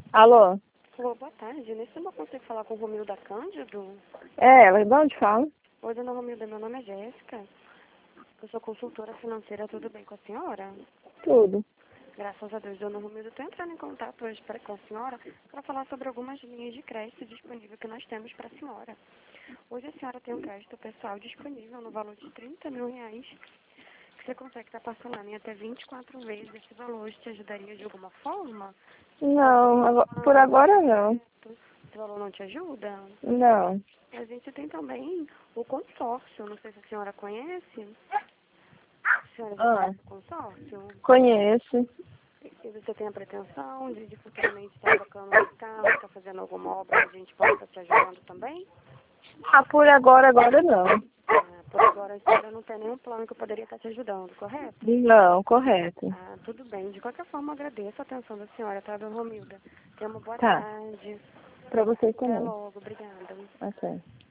Alô? Alô, boa tarde. Nesse eu consigo falar com o Romilda Cândido? É, ela, de onde fala? Oi, dona Romilda, meu nome é Jéssica. Eu sou consultora financeira, tudo bem com a senhora? Tudo. Graças a Deus, dona Romilda, estou entrando em contato hoje com a senhora para falar sobre algumas linhas de crédito disponíveis que nós temos para a senhora. Hoje a senhora tem um crédito pessoal disponível no valor de R$ 30.000, que você consegue estar parcelando em até 24 vezes. Esse valor hoje te ajudaria de alguma forma? Não, por agora não. Esse valor não te ajuda? Não. A gente tem também o consórcio, não sei se a senhora conhece. A senhora já Ah, conhece o consórcio? conheço. E você tem a pretensão de futuramente estar trocando de carro, estar fazendo alguma obra que a gente possa estar te ajudando também? Ah, por agora não. Por agora a senhora não tem nenhum plano que eu poderia estar te ajudando, correto? Não, correto. Tudo bem. De qualquer forma, agradeço a atenção da senhora, tá, dona Romilda? Tenha uma boa Tá. tarde. Pra vocês Até também. logo. Obrigada. Ok.